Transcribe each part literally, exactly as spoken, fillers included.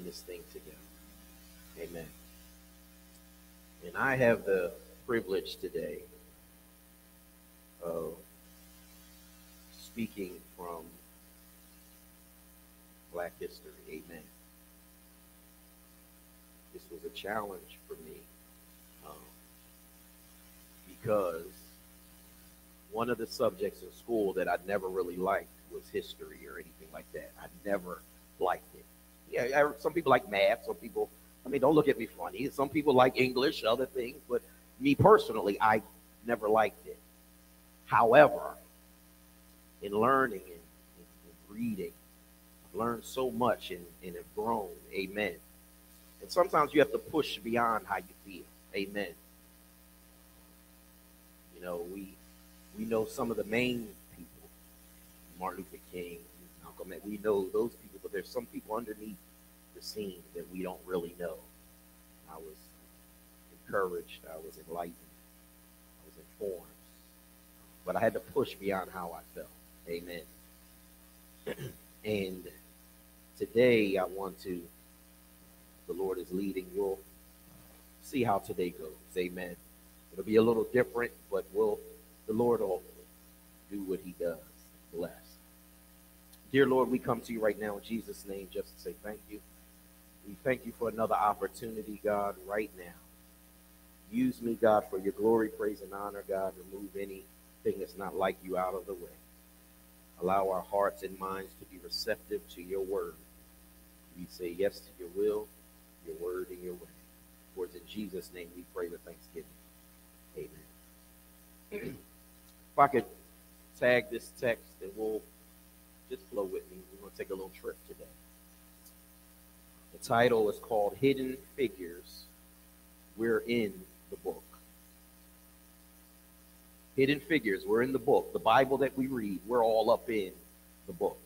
this thing together. Amen. And I have the privilege today of speaking from Black history. Amen. This was a challenge for me um, because one of the subjects in school that I never really liked was history or anything like that. I never liked it. Yeah, I, some people like math. Some people, I mean, don't look at me funny. Some people like English, other things. But me personally, I never liked it. However, in learning and, and, and reading, I've learned so much and, and have grown. Amen. And sometimes you have to push beyond how you feel. Amen. You know, we we know some of the main people, Martin Luther King, Malcolm X. We know those people, but there's some people underneath the scene that we don't really know. I was encouraged. I was enlightened. I was informed. But I had to push beyond how I felt. Amen. And today I want to, the Lord is leading. We'll see how today goes. Amen. It'll be a little different, but we'll, the Lord will do what he does. Bless. Dear Lord, we come to you right now in Jesus' name just to say thank you. We thank you for another opportunity, God, right now. Use me, God, for your glory, praise, and honor, God. Remove anything that's not like you out of the way. Allow our hearts and minds to be receptive to your word. We say yes to your will, your word, and your way. For it's in Jesus' name we pray with thanksgiving. Amen. If I could tag this text, and we'll just flow with me. We're going to take a little trip today. The title is called Hidden Figures. We're in the book. Hidden Figures. We're in the book. The Bible that we read, we're all up in the book.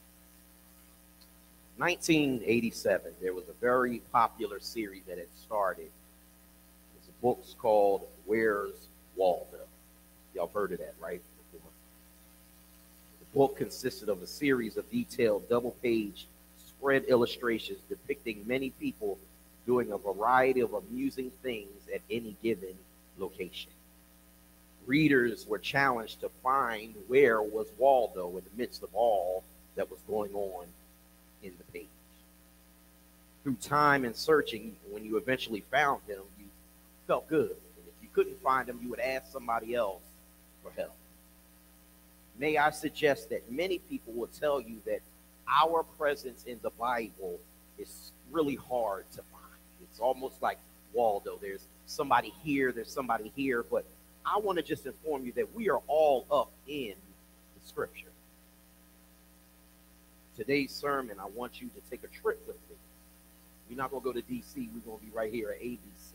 nineteen eighty-seven, there was a very popular series that had started. It's a book called Where's Waldo? Y'all have heard of that, right? Before. The book consisted of a series of detailed double-page spread illustrations depicting many people doing a variety of amusing things at any given location. Readers were challenged to find where was Waldo in the midst of all that was going on in the page. Through time and searching, when you eventually found him, you felt good. And if you couldn't find him, you would ask somebody else for help. May I suggest that many people will tell you that our presence in the Bible is really hard to find. It's almost like Waldo. There's somebody here, there's somebody here, but I want to just inform you that we are all up in the scripture. Today's sermon, I want you to take a trip with me. We're not going to go to D C. We're going to be right here at A B C.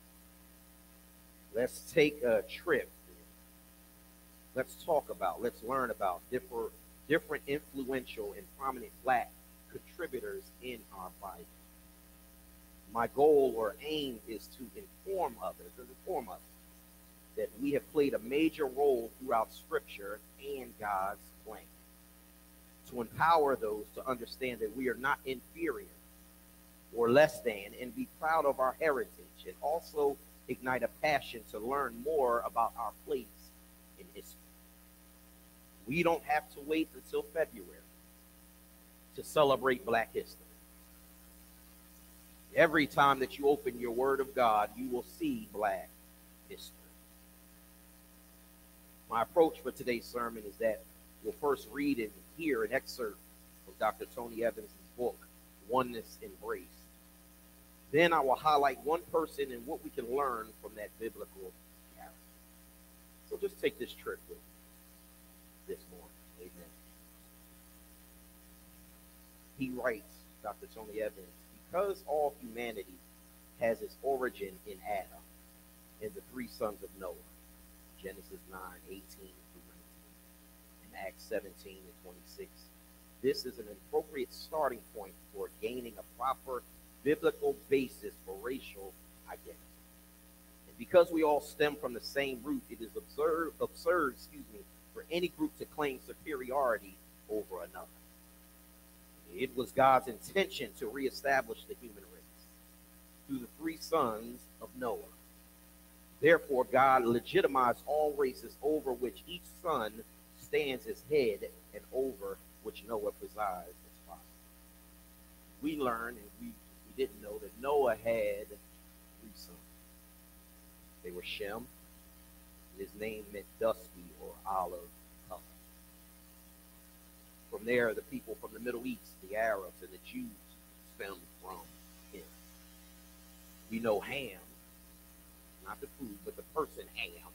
Let's take a trip. Let's talk about, let's learn about different, different influential and prominent Black contributors in our Bible. My goal or aim is to inform others, to inform us that we have played a major role throughout Scripture and God's plan. To empower those to understand that we are not inferior or less than, and be proud of our heritage, and also ignite a passion to learn more about our place in history. We don't have to wait until February to celebrate Black history. Every time that you open your Word of God, you will see Black history. My approach for today's sermon is that we'll first read and hear an excerpt of Doctor Tony Evans' book, Oneness Embraced. Then I will highlight one person and what we can learn from that biblical character. So just take this trip with me this morning. Amen. He writes, Doctor Tony Evans, because all humanity has its origin in Adam and the three sons of Noah, Genesis nine, eighteen through nineteen, and Acts seventeen and twenty-six. This is an appropriate starting point for gaining a proper biblical basis for racial identity. And because we all stem from the same root, it is absurd, absurd, excuse me, for any group to claim superiority over another. It was God's intention to reestablish the human race through the three sons of Noah. Therefore, God legitimized all races over which each son stands as head and over which Noah presides as father. We learned, and we, we didn't know, that Noah had three sons. They were Shem, and his name meant dusky or olive color. From there, the people from the Middle East, the Arabs, and the Jews stemmed from him. We know Ham, not the food, but the person Ham,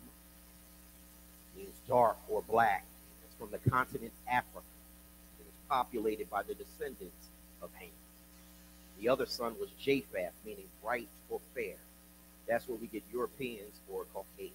means dark or black. It's from the continent Africa. It was populated by the descendants of Ham. The other son was Japheth, meaning bright or fair. That's where we get Europeans or Caucasians.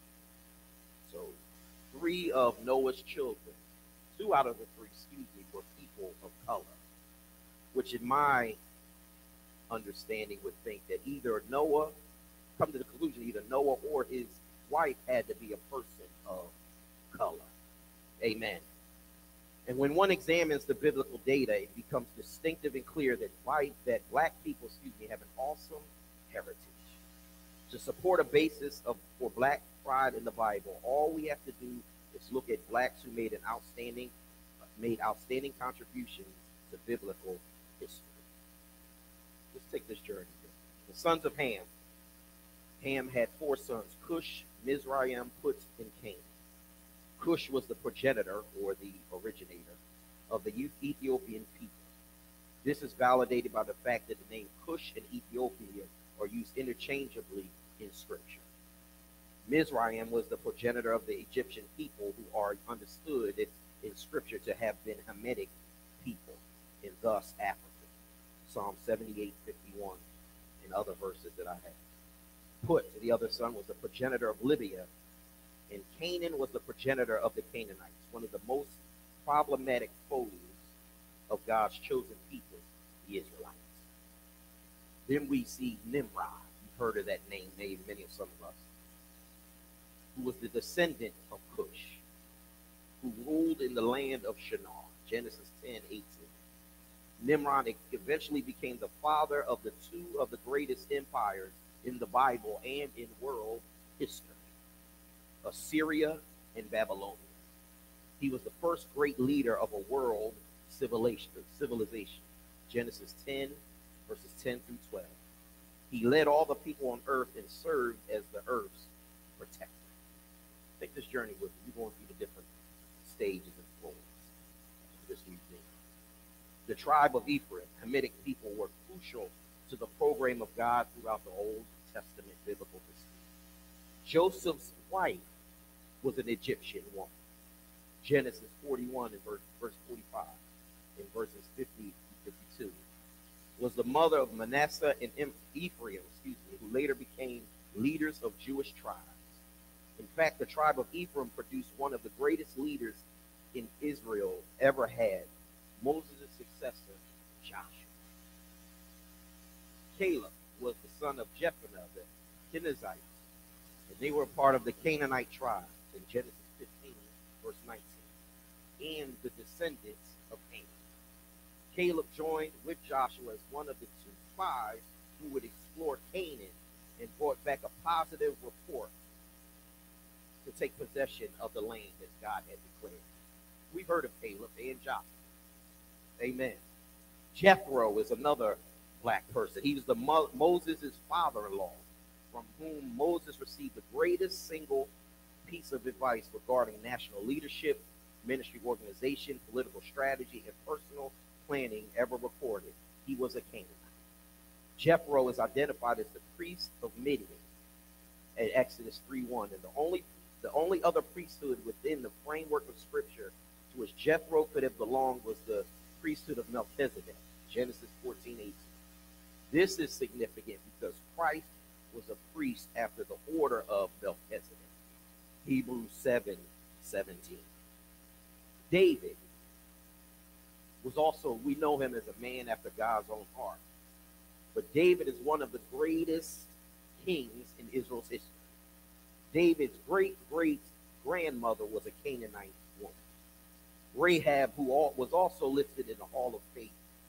So three of Noah's children, two out of the three, excuse me, were people of color, which in my understanding would think that either Noah, come to the conclusion, either Noah or his wife had to be a person of color. Amen. And when one examines the biblical data, it becomes distinctive and clear that white, that black people, excuse me, have an awesome heritage. To support a basis of for black pride in the Bible, all we have to do is look at blacks who made an outstanding, made outstanding contributions to biblical history. Let's take this journey. The sons of Ham. Ham had four sons: Cush, Mizraim, Put, and Canaan. Cush was the progenitor, or the originator, of the Ethiopian people. This is validated by the fact that the name Cush and Ethiopia are used interchangeably in Scripture. Mizraim was the progenitor of the Egyptian people, who are understood in Scripture to have been Hamitic people, and thus African. Psalm seventy-eight fifty-one and other verses that I have. Put, the other son, was the progenitor of Libya, and Canaan was the progenitor of the Canaanites, one of the most problematic foes of God's chosen people, the Israelites. Then we see Nimrod. You've heard of that name, maybe many of some of us, who was the descendant of Cush, who ruled in the land of Shinar, Genesis ten eighteen. Nimrod eventually became the father of the two of the greatest empires in the Bible and in world history, Assyria and Babylonia. He was the first great leader of a world civilization, civilization. Genesis ten, verses ten through twelve. He led all the people on earth and served as the earth's protector. Take this journey with you. You're going through the different stages and floors of this new thing. The tribe of Ephraim, Hamitic people, were crucial to the program of God throughout the Old Testament biblical history. Joseph's wife was an Egyptian woman. Genesis forty-one and verse, verse forty-five, in verses fifty to fifty-two. Was the mother of Manasseh and Ephraim, excuse me, who later became leaders of Jewish tribes. In fact, the tribe of Ephraim produced one of the greatest leaders in Israel ever had, Moses' successor, Joshua. Caleb was the son of Jephunneh, the Kenizzites, and they were part of the Canaanite tribes in Genesis fifteen, verse nineteen, and the descendants of Ham. Caleb joined with Joshua as one of the two spies who would explore Canaan and brought back a positive report to take possession of the land as God had declared. We've heard of Caleb and Joshua. Amen. Jethro is another black person. He was the Mo- Moses' father-in-law, from whom Moses received the greatest single piece of advice regarding national leadership, ministry organization, political strategy, and personal planning ever recorded. He was a Canaanite. Jethro is identified as the priest of Midian at Exodus three one, and the only the only other priesthood within the framework of Scripture to which Jethro could have belonged was the priesthood of Melchizedek, Genesis fourteen eighteen. This is significant because Christ was a priest after the order of Melchizedek, Hebrews seven seventeen. David was also, we know him as a man after God's own heart. But David is one of the greatest kings in Israel's history. David's great-great-grandmother was a Canaanite woman. Rahab, who was also listed in the Hall of Faith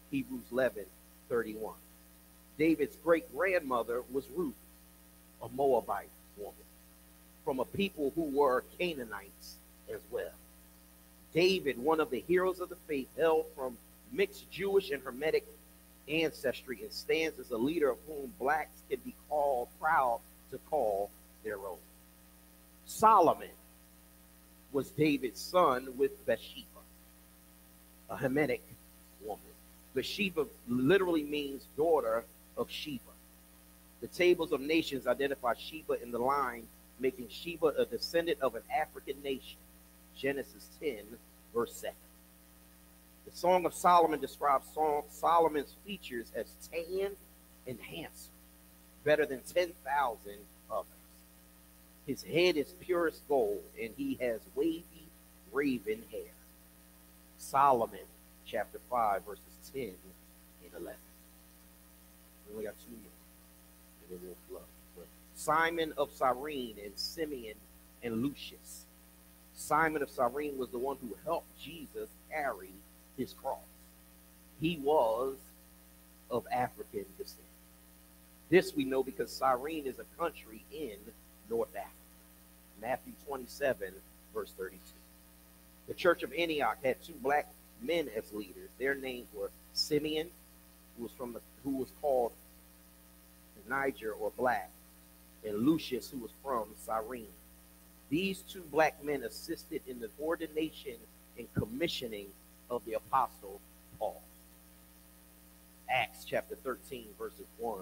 Hebrews eleven thirty-one. David's great-grandmother was Ruth, a Moabite woman, from a people who were Canaanites as well. David, one of the heroes of the faith, hailed from mixed Jewish and Hermetic ancestry and stands as a leader of whom blacks can be called proud to call their own. Solomon was David's son with Bathsheba, a Hamitic woman. Bathsheba literally means daughter of Sheba. The tables of nations identify Sheba in the line, making Sheba a descendant of an African nation. Genesis ten, verse seven. The Song of Solomon describes Solomon's features as tan and handsome, better than ten thousand others. His head is purest gold, and he has wavy, raven hair. Solomon, chapter five, verses ten and eleven. We only got two more, and then we'll flow. But Simon of Cyrene and Simeon and Lucius. Simon of Cyrene was the one who helped Jesus carry his cross. He was of African descent. This we know because Cyrene is a country in North Africa. Matthew twenty-seven, verse thirty-two. The church of Antioch had two black men as leaders. Their names were Simeon, who was from the, who was called Niger or black, and Lucius, who was from Cyrene. These two black men assisted in the ordination and commissioning of the apostle Paul. Acts chapter thirteen, verses one.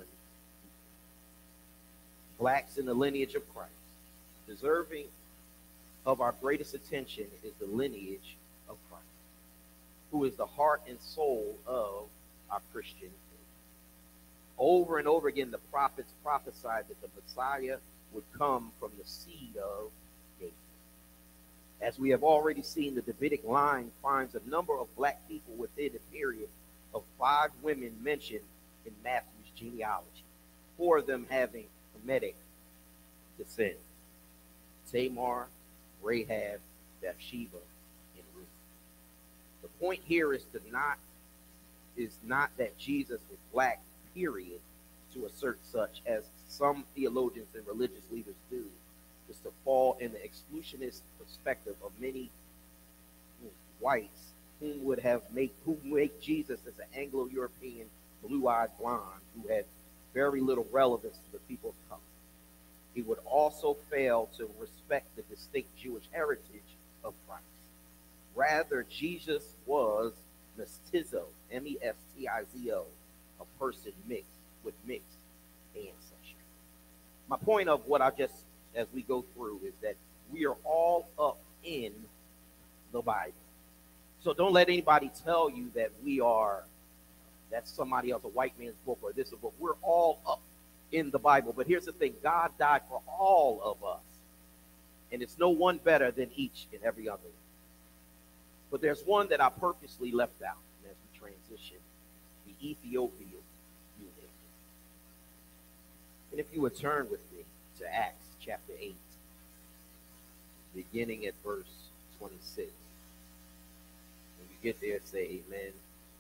Blacks in the lineage of Christ. Deserving of our greatest attention is the lineage of Christ, who is the heart and soul of our Christian faith. Over and over again, the prophets prophesied that the Messiah would come from the seed of David. As we have already seen, the Davidic line finds a number of black people within a period of five women mentioned in Matthew's genealogy, four of them having Hamitic descent: Tamar, Rahab, Bathsheba, and Ruth. The point here is to not is not that Jesus was black, period, to assert such, as some theologians and religious leaders do, is to fall in the exclusionist perspective of many whites who would have make who make Jesus as an Anglo-European, blue-eyed blonde who had very little relevance to the people of color. He would also fail to respect the distinct Jewish heritage of Christ. Rather, Jesus was mestizo, M E S T I Z O, a person mixed with mixed ancestry. My point of what I just, as we go through, is that we are all up in the Bible. So don't let anybody tell you that we are, that's somebody else, a white man's book, or this a book. We're all up in the Bible. But here's the thing: God died for all of us, and it's no one better than each and every other. But there's one that I purposely left out as we transition: the Ethiopian eunuch. And if you would turn with me to Acts chapter eight, beginning at verse twenty-six. When you get there, say amen.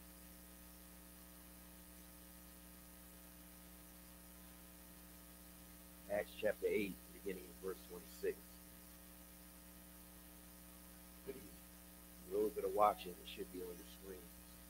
Acts chapter eight, beginning in verse twenty-six. Those that are watching, it should be on your screen.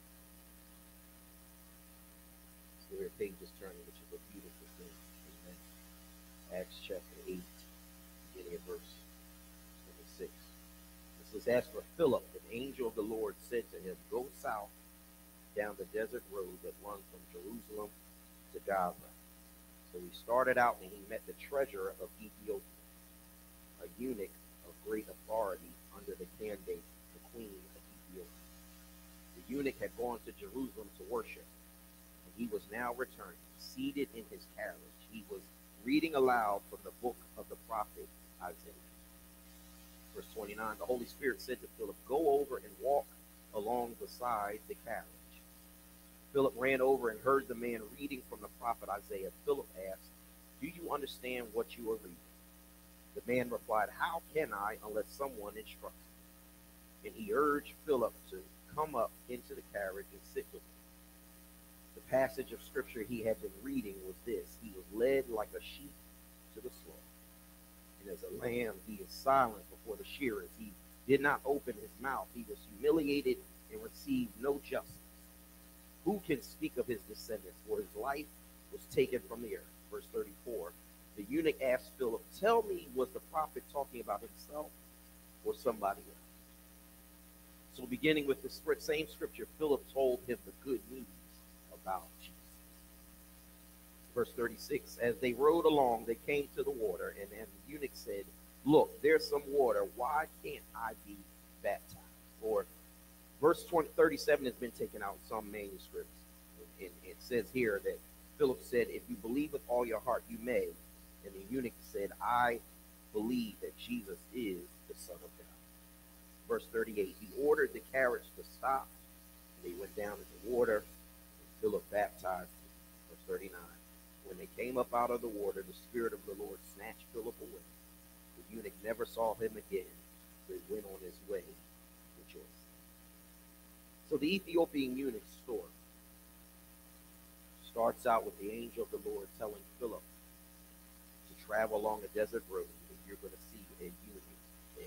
So your page is turning, which is a beautiful thing. Amen. Acts chapter eight, beginning at verse twenty-six. It says, as for Philip, an angel of the Lord said to him, go south down the desert road that runs from Jerusalem to Gaza. So he started out and he met the treasurer of Ethiopia, a eunuch of great authority under the Candace, the queen of Ethiopia. The eunuch had gone to Jerusalem to worship, and he was now returning, seated in his carriage. He was reading aloud from the book of the prophet Isaiah. Verse twenty-nine, the Holy Spirit said to Philip, go over and walk along beside the carriage. Philip ran over and heard the man reading from the prophet Isaiah. Philip asked, do you understand what you are reading? The man replied, how can I unless someone instructs me? And he urged Philip to come up into the carriage and sit with him. passage of scripture he had been reading was this: he was led like a sheep to the slaughter, and as a lamb he is silent before the shearers. He did not open his mouth. He was humiliated and received no justice. Who can speak of his descendants? For his life was taken from the earth. Verse thirty-four, the eunuch asked Philip, tell me, was the prophet talking about himself or somebody else? So beginning with the same scripture, Philip told him the good news about Jesus. Verse thirty-six, as they rode along, they came to the water, and, and the eunuch said, look, there's some water. Why can't I be baptized? Or verse twenty, thirty-seven has been taken out in some manuscripts. And it says here that Philip said, if you believe with all your heart, you may. And the eunuch said, I believe that Jesus is the Son of God. Verse thirty-eight, he ordered the carriage to stop. They went down into the water, and Philip baptized him. Verse thirty-nine, when they came up out of the water, the Spirit of the Lord snatched Philip away. The eunuch never saw him again, but went on his way rejoicing. So the Ethiopian eunuch's story starts out with the angel of the Lord telling Philip to travel along a desert road, and you're going to see a eunuch there.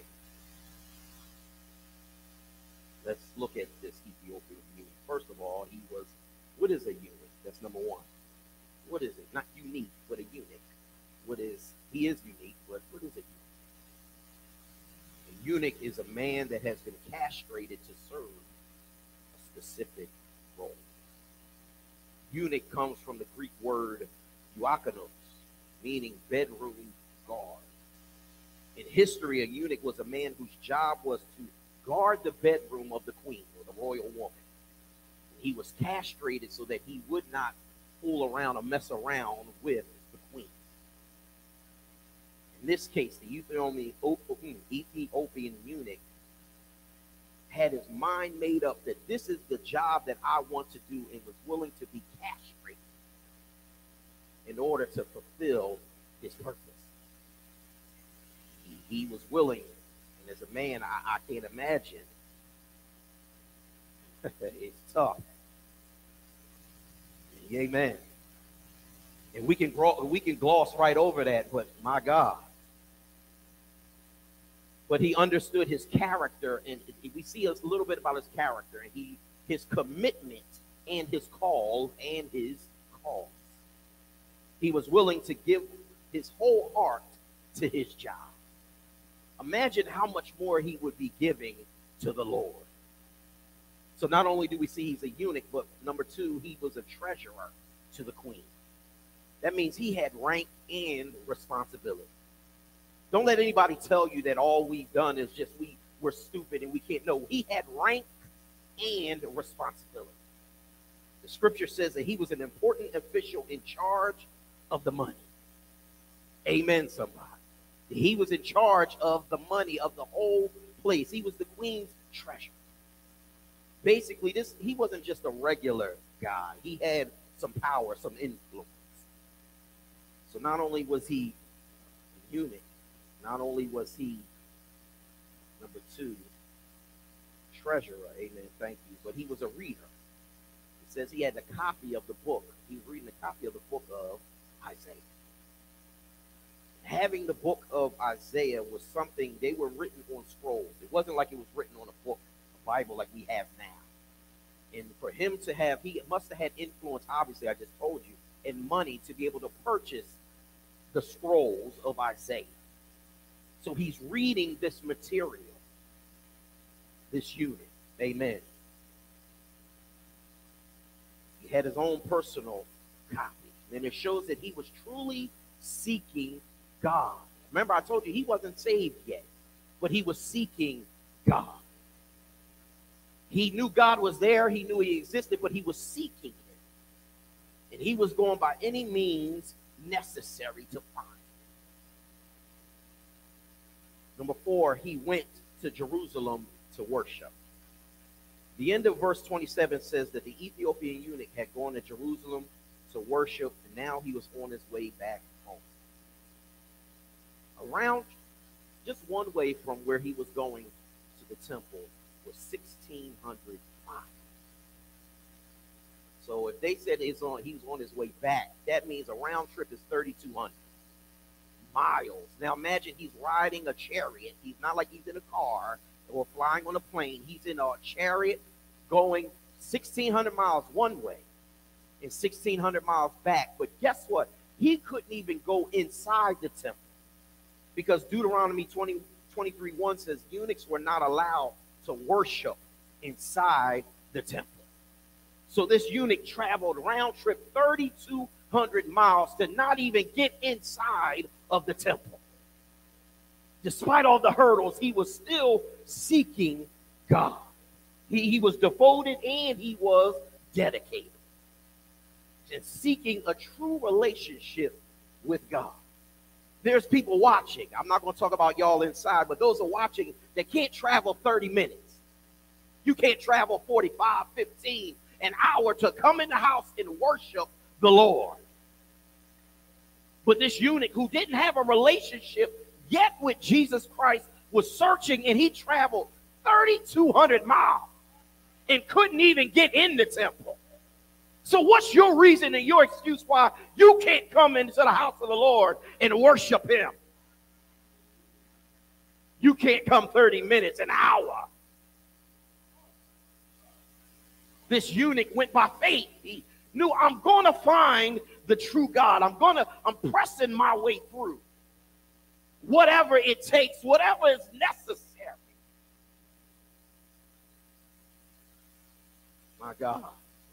Let's look at this Ethiopian eunuch. First of all, he was, what is a eunuch? That's number one. What is it? Not unique, but a eunuch. What is, he is unique, but what is a eunuch? A eunuch is a man that has been castrated to serve a specific role. Eunuch comes from the Greek word eukonos, meaning bedroom guard. In history, a eunuch was a man whose job was to guard the bedroom of the queen or the royal woman. He was castrated so that he would not fool around or mess around with the queen. In this case, the Ethiopian, Ethiopian eunuch had his mind made up that this is the job that I want to do, and was willing to be castrated in order to fulfill his purpose. He, he was willing, and as a man, I, I can't imagine. It's tough. Amen. And we can grow, we can gloss right over that, but my God. But he understood his character, and we see a little bit about his character, and he, his commitment, and his call, and his cause. He was willing to give his whole heart to his job. Imagine how much more he would be giving to the Lord. So not only do we see he's a eunuch, but number two, he was a treasurer to the queen. That means he had rank and responsibility. Don't let anybody tell you that all we've done is just we, we're stupid and we can't. No, he had rank and responsibility. The scripture says that he was an important official in charge of the money. Amen, somebody. He was in charge of the money of the whole place. He was the queen's treasurer. Basically, this he wasn't just a regular guy. He had some power, some influence. So not only was he a eunuch, not only was he, number two, treasurer, amen, thank you, but he was a reader. It says he had a copy of the book. He was reading a copy of the book of Isaiah. Having the book of Isaiah was something, they were written on scrolls. It wasn't like it was written on a book, a Bible like we have now. And for him to have, he must have had influence, obviously, I just told you, and money to be able to purchase the scrolls of Isaiah. So he's reading this material, this eunuch. Amen. He had his own personal copy. And it shows that he was truly seeking God. Remember, I told you he wasn't saved yet, but he was seeking God. He knew God was there. He knew he existed, but he was seeking him. And he was going by any means necessary to find him. Number four, he went to Jerusalem to worship. The end of verse twenty-seven says that the Ethiopian eunuch had gone to Jerusalem to worship, and now he was on his way back home. Around just one way from where he was going to the temple was sixteen hundred miles. So if they said it's on, he's on his way back, that means a round trip is thirty-two hundred miles. Now imagine he's riding a chariot. He's not like he's in a car or flying on a plane. He's in a chariot going sixteen hundred miles one way and sixteen hundred miles back. But guess what? He couldn't even go inside the temple because Deuteronomy twenty, twenty-three one says eunuchs were not allowed to worship inside the temple. So this eunuch traveled round trip thirty-two hundred miles to not even get inside of the temple. Despite all the hurdles, he was still seeking God. He, he was devoted and he was dedicated. And seeking a true relationship with God. There's people watching. I'm not going to talk about y'all inside, but those are watching that can't travel thirty minutes. You can't travel forty-five, fifteen, an hour to come in the house and worship the Lord. But this eunuch who didn't have a relationship yet with Jesus Christ was searching, and he traveled thirty-two hundred miles and couldn't even get in the temple. So what's your reason and your excuse why you can't come into the house of the Lord and worship him? You can't come thirty minutes, an hour. This eunuch went by faith. He knew, I'm going to find the true God. I'm going to, I'm pressing my way through. Whatever it takes, whatever is necessary. My God.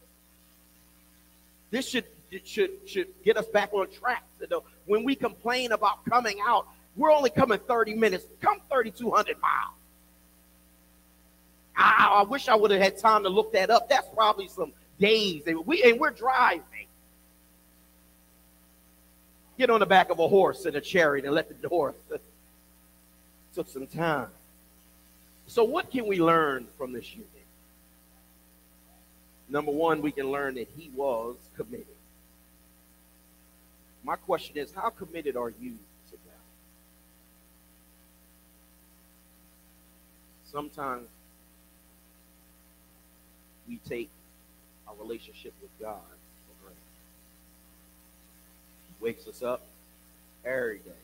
This should, should, should get us back on track. You know, when we complain about coming out, we're only coming thirty minutes. Come thirty-two hundred miles. I, I wish I would have had time to look that up. That's probably some days. And, we, and we're driving. Get on the back of a horse in a chariot and let the horse. Took some time. So what can we learn from this eunuch? Number one, we can learn that he was committed. My question is, how committed are you to God? Sometimes we take our relationship with God for granted. He wakes us up every day.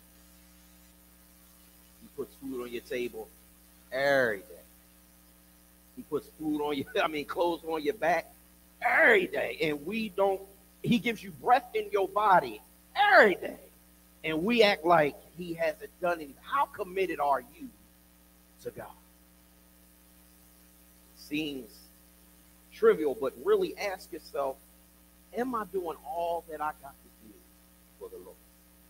He puts food on your table every day. He puts food on you, I mean, clothes on your back every day. And we don't, he gives you breath in your body every day. And we act like he hasn't done anything. How committed are you to God? Seems trivial, but really ask yourself, am I doing all that I got to do for the Lord?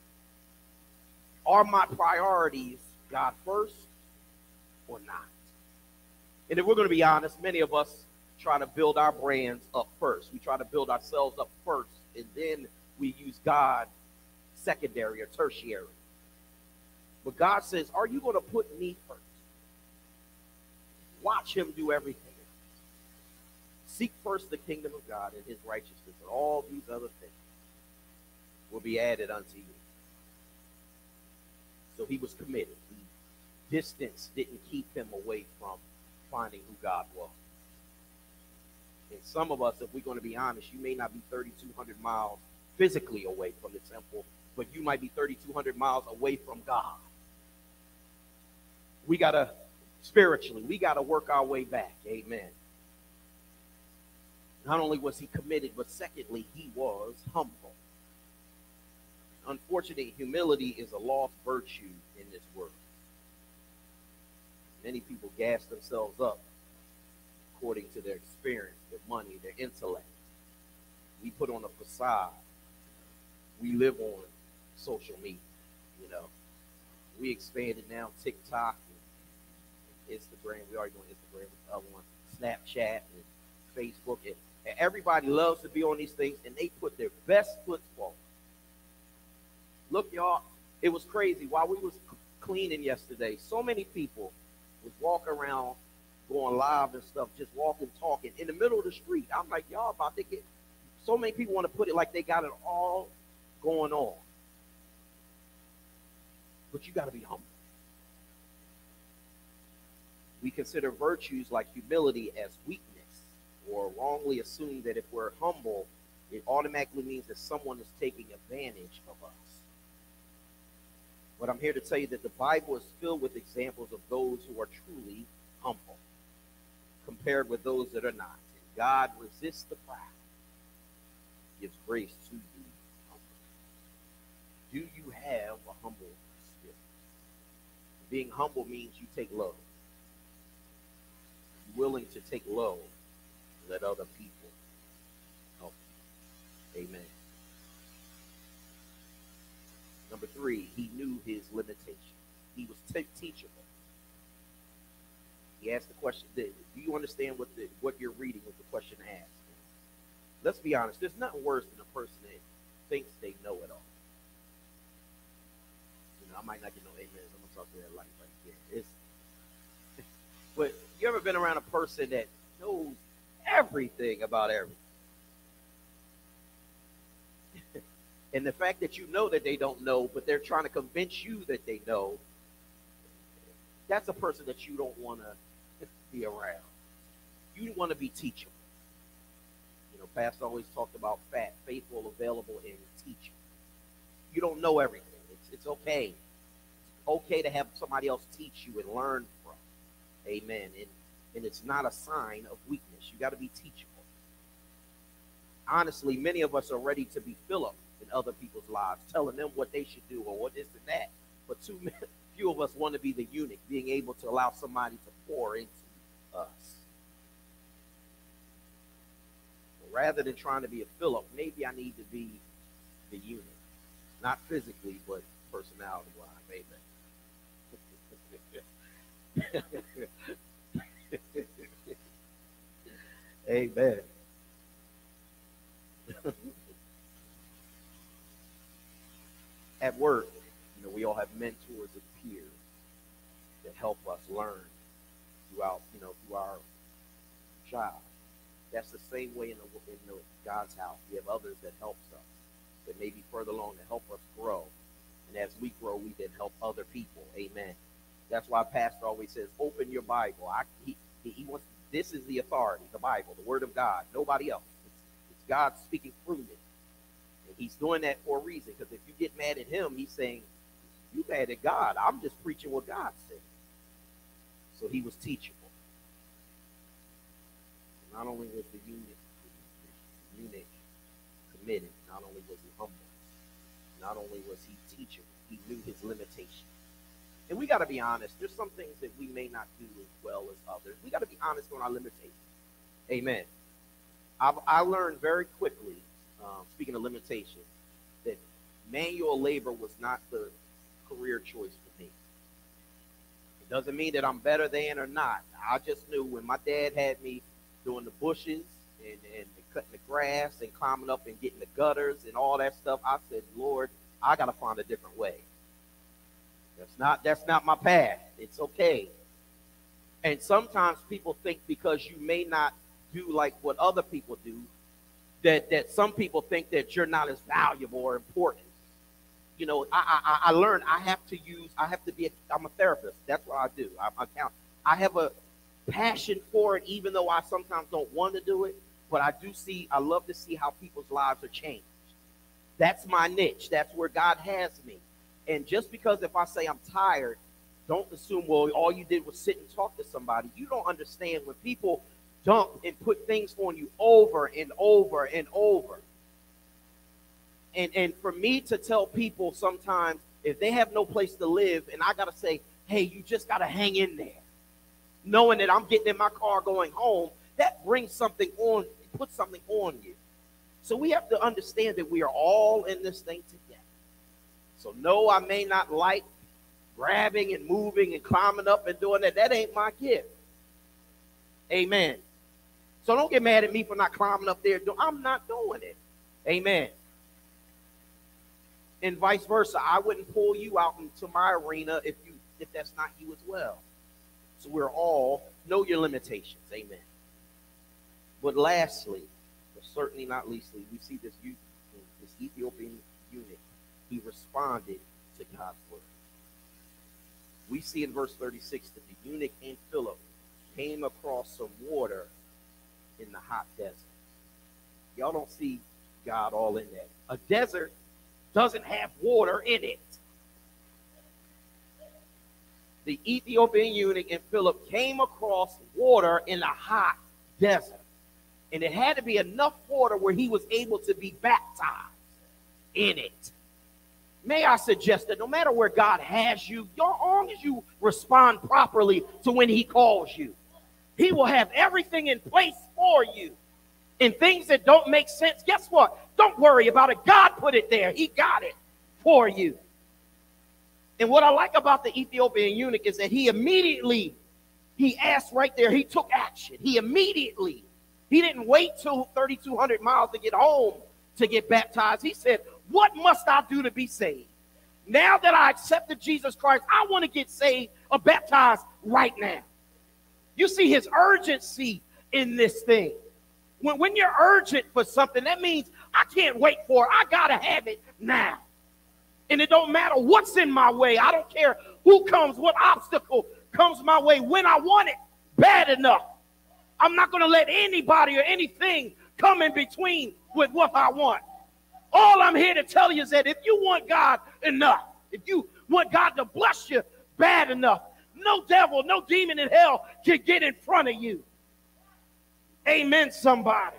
Are my priorities God first or not? And if we're going to be honest, many of us try to build our brands up first. We try to build ourselves up first, and then we use God secondary or tertiary. But God says, are you going to put me first? Watch him do everything. Seek first the kingdom of God and his righteousness, and all these other things will be added unto you. So he was committed. The distance didn't keep him away from finding who God was. And some of us, if we're going to be honest, you may not be thirty-two hundred miles physically away from the temple, but you might be thirty-two hundred miles away from God. We got to, spiritually, we got to work our way back. Amen. Not only was he committed, but secondly, he was humble. Unfortunately, humility is a lost virtue in this world. Many people gas themselves up according to their experience, their money, their intellect. We put on a facade. We live on social media, you know. We expanded now TikTok and Instagram. We already doing Instagram, the other one, Snapchat and Facebook. And, and everybody loves to be on these things, and they put their best foot forward. Look, y'all, it was crazy. While we was cleaning yesterday, so many people was walking around, going live and stuff, just walking, talking in the middle of the street. I'm like, y'all about to get, so many people want to put it like they got it all going on. But you got to be humble. We consider virtues like humility as weakness or wrongly assume that if we're humble, it automatically means that someone is taking advantage of us. But I'm here to tell you that the Bible is filled with examples of those who are truly humble compared with those that are not. And God resists the proud, gives grace to the humble. Do you have a humble spirit? Being humble means you take low. You're willing to take low and let other people help you. Amen. Number three, he knew his limitations. He was t- teachable. He asked the question, do you understand what the what you're reading with the question asked? Let's be honest, there's nothing worse than a person that thinks they know it all. You know, I might not get no amens. I'm going to talk to that light right there. It's, but you ever been around a person that knows everything about everything? And the fact that you know that they don't know, but they're trying to convince you that they know, that's a person that you don't want to be around. You want to be teachable. You know, Pastor always talked about fat, faithful, available, and teaching. You don't know everything. It's, it's okay. It's okay to have somebody else teach you and learn from. Amen. And, and it's not a sign of weakness. You got to be teachable. Honestly, many of us are ready to be Philip in other people's lives, telling them what they should do or what this and that. But too many, few of us want to be the eunuch, being able to allow somebody to pour into us. But rather than trying to be a Philip, maybe I need to be the eunuch. Not physically, but personality-wise. Amen. Amen. At work, you know, we all have mentors and peers that help us learn throughout, you know, through our job. That's the same way in the in the God's house. We have others that helps us, that may be further along to help us grow. And as we grow, we then help other people. Amen. That's why Pastor always says, "Open your Bible." I, he, he wants. This is the authority, the Bible, the Word of God. Nobody else. It's, it's God speaking through me. He's doing that for a reason, because if you get mad at him, he's saying, you mad at God. I'm just preaching what God said. So he was teachable. Not only was the eunuch, the eunuch committed, not only was he humble, not only was he teachable, he knew his limitations. And we got to be honest. There's some things that we may not do as well as others. We got to be honest on our limitations. Amen. I've, I learned very quickly, Um, speaking of limitations, that manual labor was not the career choice for me. It doesn't mean that I'm better than or not. I just knew when my dad had me doing the bushes and, and cutting the grass and climbing up and getting the gutters and all that stuff, I said, Lord, I got to find a different way. That's not, that's not my path. It's okay. And sometimes people think because you may not do like what other people do, that that some people think that you're not as valuable or important. You know, I I, I learned I have to use, I have to be, a, I'm a therapist. That's what I do. I'm a count. I have a passion for it, even though I sometimes don't want to do it. But I do see, I love to see how people's lives are changed. That's my niche. That's where God has me. And just because if I say I'm tired, don't assume, well, all you did was sit and talk to somebody. You don't understand when people dump and put things on you over and over and over. And and for me to tell people sometimes, if they have no place to live, and I got to say, hey, you just got to hang in there. Knowing that I'm getting in my car going home, that brings something on, puts something on you. So we have to understand that we are all in this thing together. So no, I may not like grabbing and moving and climbing up and doing that. That ain't my gift. Amen. So don't get mad at me for not climbing up there. I'm not doing it. Amen. And vice versa. I wouldn't pull you out into my arena if you if that's not you as well. So we're all, know your limitations. Amen. But lastly, but certainly not leastly, we see this, this Ethiopian eunuch. He responded to God's word. We see in verse thirty-six that the eunuch and Philip came across some water in the hot desert. Y'all don't see God all in that. A desert doesn't have water in it. The Ethiopian eunuch and Philip came across water in a hot desert. And it had to be enough water where he was able to be baptized in it. May I suggest that no matter where God has you, as long as you respond properly to when he calls you, he will have everything in place for you. And things that don't make sense, guess what? Don't worry about it. God put it there. He got it for you. And what I like about the Ethiopian eunuch is that he immediately, he asked right there, he took action. He immediately, he didn't wait till thirty-two hundred miles to get home to get baptized. He said, what must I do to be saved? Now that I accepted Jesus Christ, I want to get saved or baptized right now. You see his urgency in this thing. When, when you're urgent for something, that means I can't wait for it. I got to have it now. And it don't matter what's in my way. I don't care who comes, what obstacle comes my way. When I want it bad enough, I'm not going to let anybody or anything come in between with what I want. All I'm here to tell you is that if you want God enough, if you want God to bless you bad enough, no devil, no demon in hell can get in front of you. Amen, somebody.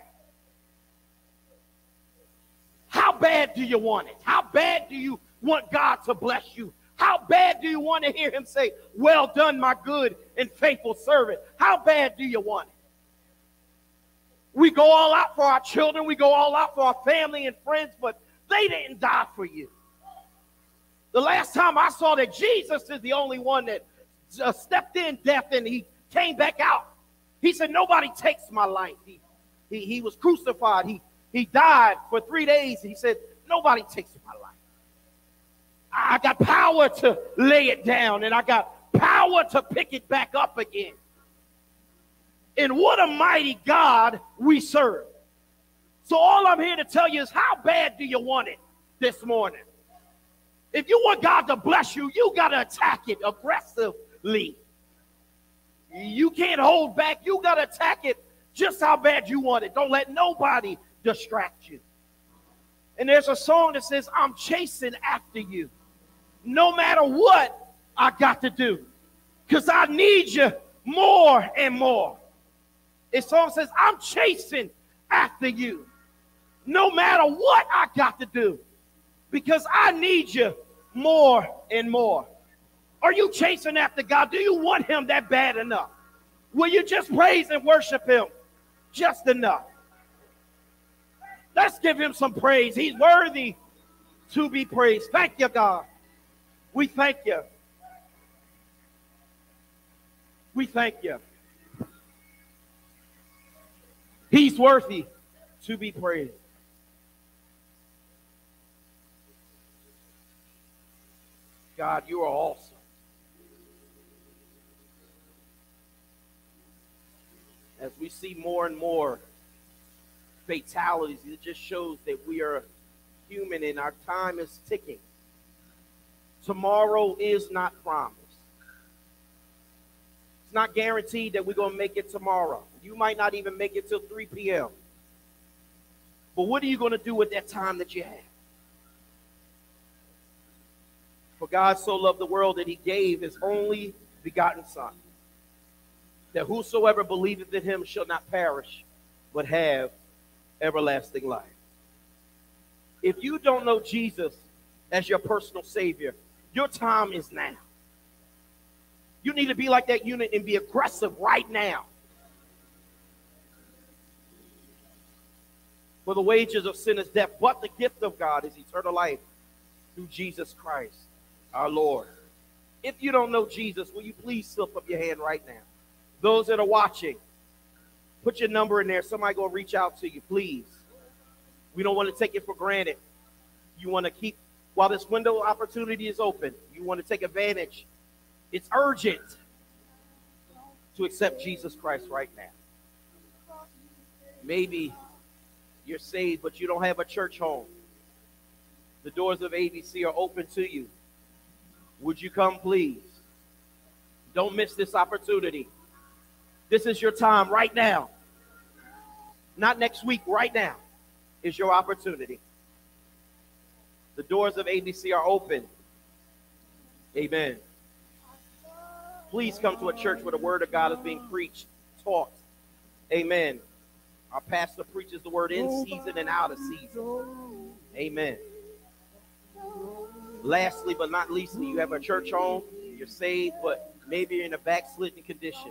How bad do you want it? How bad do you want God to bless you? How bad do you want to hear him say, well done, my good and faithful servant? How bad do you want it? We go all out for our children. We go all out for our family and friends, but they didn't die for you. The last time I saw that Jesus is the only one that uh, stepped in death and he came back out. He said, nobody takes my life. He, he, he was crucified. He, he died for three days. He said, nobody takes my life. I got power to lay it down, and I got power to pick it back up again. And what a mighty God we serve. So all I'm here to tell you is, how bad do you want it this morning? If you want God to bless you, you got to attack it aggressively. You can't hold back. You got to attack it just how bad you want it. Don't let nobody distract you. And there's a song that says, I'm chasing after you. No matter what I got to do, because I need you more and more. This song says, I'm chasing after you. No matter what I got to do, because I need you more and more. Are you chasing after God? Do you want him that bad enough? Will you just praise and worship him just enough? Let's give him some praise. He's worthy to be praised. Thank you, God. We thank you. We thank you. He's worthy to be praised. God, you are awesome. As we see more and more fatalities, it just shows that we are human and our time is ticking. Tomorrow is not promised. It's not guaranteed that we're going to make it tomorrow. You might not even make it till three p m But what are you going to do with that time that you have? For God so loved the world that he gave his only begotten Son, that whosoever believeth in him shall not perish, but have everlasting life. If you don't know Jesus as your personal Savior, your time is now. You need to be like that unit and be aggressive right now. For the wages of sin is death, but the gift of God is eternal life through Jesus Christ, our Lord. If you don't know Jesus, will you please slip up your hand right now? Those that are watching, put your number in there. Somebody going to reach out to you, please. We don't want to take it for granted. You want to keep, while this window of opportunity is open, you want to take advantage. It's urgent to accept Jesus Christ right now. Maybe you're saved, but you don't have a church home. The doors of A B C are open to you. Would you come, please? Don't miss this opportunity. This is your time right now. Not next week, right now is your opportunity. The doors of A B C are open. Amen. Please come to a church where the word of God is being preached, taught. Amen. Our pastor preaches the word in season and out of season. Amen. Lastly, but not leastly, you have a church home. You're saved, but maybe you're in a backslidden condition.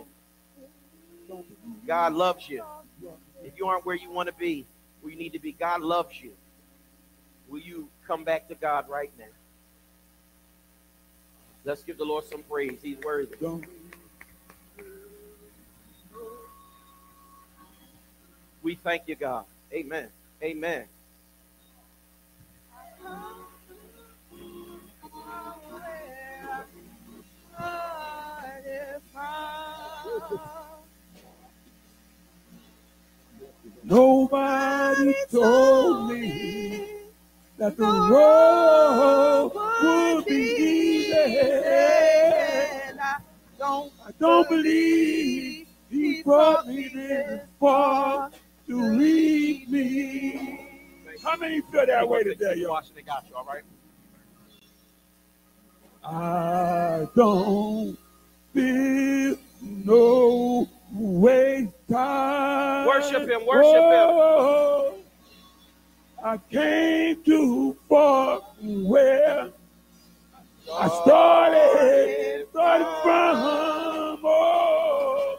God loves you. If you aren't where you want to be, where you need to be, God loves you. Will you come back to God right now? Let's give the Lord some praise. He's worthy. We thank you, God. Amen. Amen. Nobody told me that the road would be easy. I don't, I don't believe he brought me this far to leave me. How many feel that way today, y'all? Washington got you, all right? I don't feel no waste time. Worship him, worship oh, him. I came too far from where I started, started from. Oh,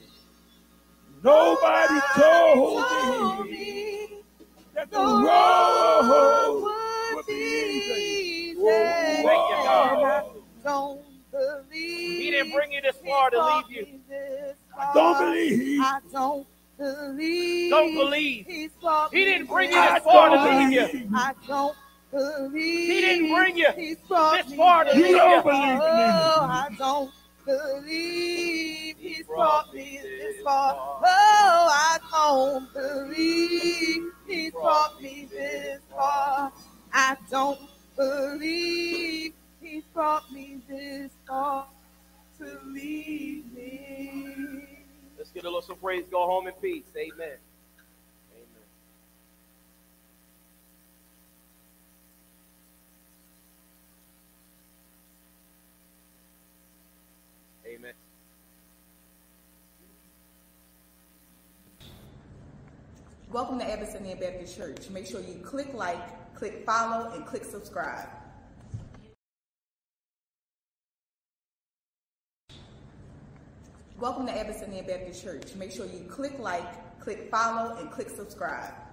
nobody told me that the road would be easy. Thank you, God. Don't believe he didn't bring you this far to leave you. I don't believe. I don't believe. Don't believe. He didn't bring you this far to leave you. I don't believe. He didn't bring you this far to leave you. Don't believe oh, I don't believe he's brought me this far. Oh, I don't believe he's brought me this far. I don't believe he's brought me this far to leave me. Let's get a little some praise. Go home in peace. Amen. Amen. Amen. Welcome to Abyssinia Baptist Church. Make sure you click like, click follow, and click subscribe. Welcome to Abyssinia Baptist Church. Make sure you click like, click follow, and click subscribe.